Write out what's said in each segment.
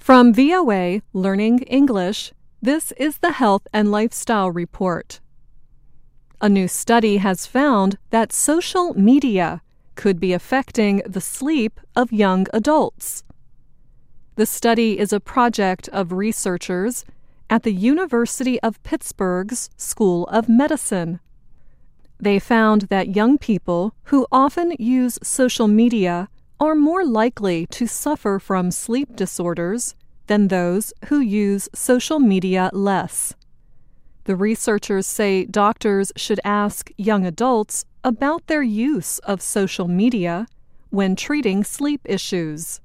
From VOA Learning English, this is the Health and Lifestyle Report. A new study has found that social media could be affecting the sleep of young adults. The study is a project of researchers at the University of Pittsburgh's School of Medicine. They found that young people who often use social media are more likely to suffer from sleep disorders than those who use social media less. The researchers say doctors should ask young adults about their use of social media when treating sleep issues.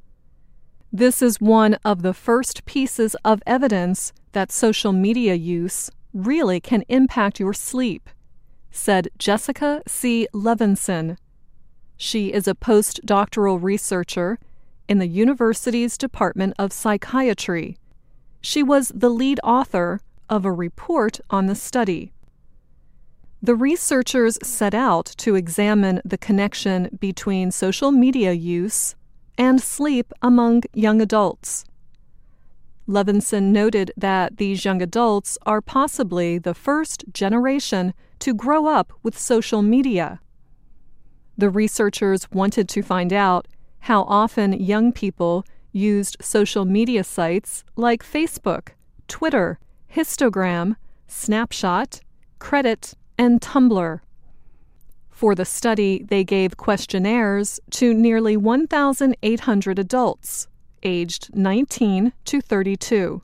This is one of the first pieces of evidence that social media use really can impact your sleep, said Jessica C. Levinson. She is a postdoctoral researcher in the university's Department of Psychiatry. She was the lead author of a report on the study. The researchers set out to examine the connection between social media use and sleep among young adults. Levinson noted that these young adults are possibly the first generation to grow up with social media. The researchers wanted to find out how often young people used social media sites like Facebook, Twitter, Histogram, Snapchat, Reddit, and Tumblr. For the study, they gave questionnaires to nearly 1,800 adults, aged 19 to 32.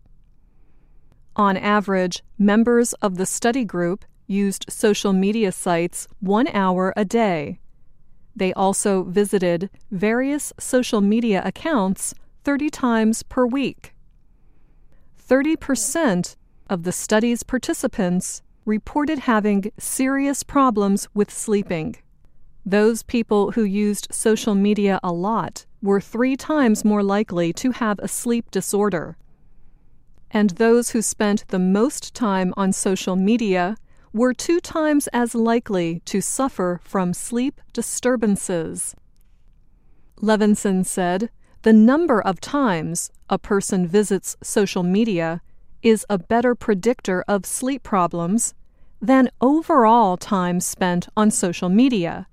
On average, members of the study group used social media sites 1 hour a day. They also visited various social media accounts 30 times per week. 30% of the study's participants reported having serious problems with sleeping. Those people who used social media a lot were 3 times more likely to have a sleep disorder. And those who spent the most time on social media were 2 times as likely to suffer from sleep disturbances. Levinson said, the number of times a person visits social media is a better predictor of sleep problems than overall time spent on social media.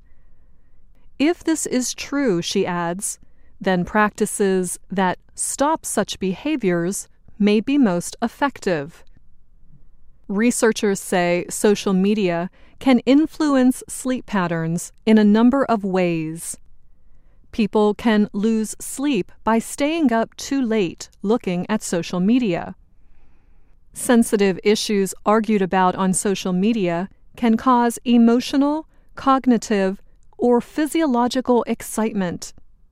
If this is true, she adds, then practices that stop such behaviors may be most effective. Researchers say social media can influence sleep patterns in a number of ways. People can lose sleep by staying up too late looking at social media. Sensitive issues argued about on social media can cause emotional, cognitive, or physiological excitement.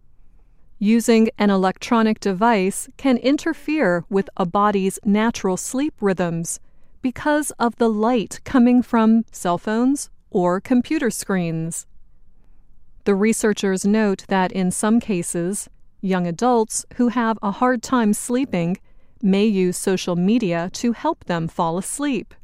Using an electronic device can interfere with a body's natural sleep rhythms because of the light coming from cell phones or computer screens. The researchers note that in some cases, young adults who have a hard time sleeping may use social media to help them fall asleep.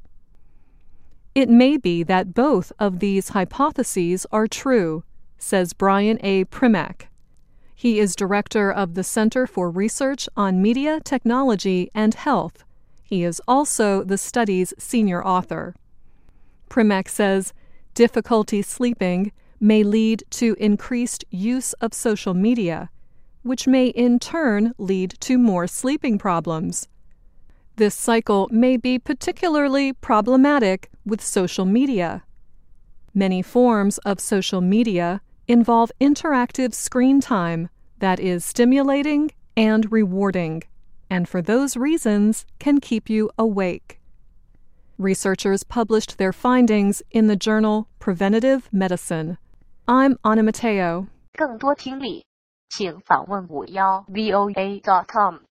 It may be that both of these hypotheses are true, says Brian A. Primack. He is director of the Center for Research on Media, Technology, and Health. He is also the study's senior author. Primack says difficulty sleeping may lead to increased use of social media, which may in turn lead to more sleeping problems. This cycle may be particularly problematic with social media. Many forms of social media involve interactive screen time that is stimulating and rewarding, and for those reasons can keep you awake. Researchers published their findings in the journal Preventative Medicine. I'm Anna Mateo. 更多听力，请访问51voa.com。